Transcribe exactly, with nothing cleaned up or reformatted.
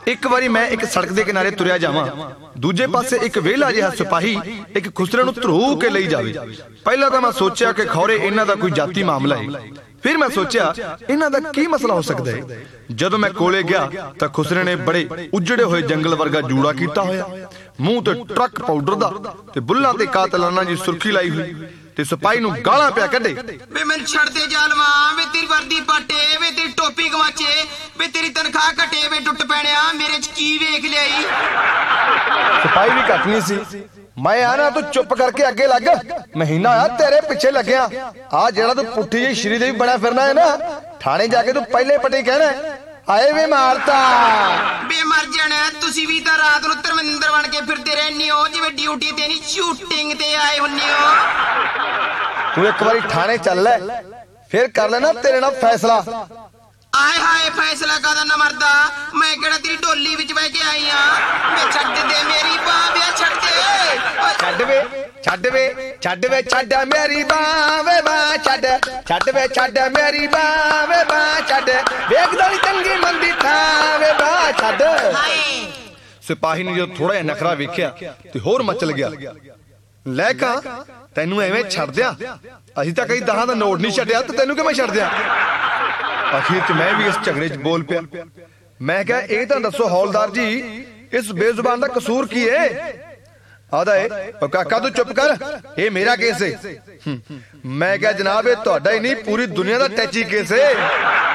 एक बारी मैं एक सड़क के किनारे तुरया जावां, दूजे पासे एक वेला जिहा सिपाही एक खुसरे नूं धरू के लई जावे। पहला तो मैं सोचा कि खौरे इन्हां दा कोई जाती मामला है, फिर मैं सोचा इन्हां दा की मसला हो सकता है। जदों मैं कोले गया तो खुसरे ने बड़े उजड़े हुए जंगल वर्गा जूड़ा कीता होया, मूंह ते ट्रक पाउडर दा ते बुल्लां ते कातलाना जी सुर्खी लाई हुई ते सिपाही नूं गालां पिया कढे। वे मैनूं छड़ दे जालमा, वे तेरी वर्दी पाटे, वे तेरी टोपी गवाचे, वे तेरी तनख्वाह घटे, वे टुट पैणिया मेरे च की वेख लियाई। सिपाही भी घट नहीं सी। मैं आना तू चुप करके अगे लग, महीना आ तेरे पिछे लग्या। आ जेड़ा तू पुट्ठी जी श्रीदेवी बना फिरना है ना, थाने जाके तू पहले पटे कहना आए वे मारता। बे मर जाना, तुसी भी तां रात नूं धर्मिंदर बन के फिरदे रहने हो जिवें ड्यूटी ते नहीं शूटिंग ते आए हुन्ने हो। तू एक बारी थाने चल ले, फिर कर लेना तेरे नाल फैसला। आए हाय फैसला कादा ना मरदा, मैं केड़ा तेरी ढोली विच बह के आई हां। मैं छड्ड दे मेरी बां वे छड्ड दे, छड्ड वे छड्ड वे छड्ड वे छड्ड मेरी बां वे बां छड्ड, छड्ड वे छड्ड मेरी बां वे बां छड्ड, वेखदा नी चंगी मंदी थां वे बां छड्ड। सिपाही ने जो थोड़ा जिहा नखरा वेख्या ते होर मचल गया। लै का तैनू एवें छड्ड दिया, असीं तां कई दहां दा नोट नहीं छड्डिया ते तैनू किवें छड्ड दिया। आखिर च मैं भी इस झगड़े च बोल पिया। मैं क्या ये तो दसो हौलदार जी, इस बेजुबान का कसूर की है? आदा है काका तू चुप कर, ये मेरा केस है। मैं क्या जनाब ये तुहाडा ही नहीं पूरी दुनिया का टैची केस है।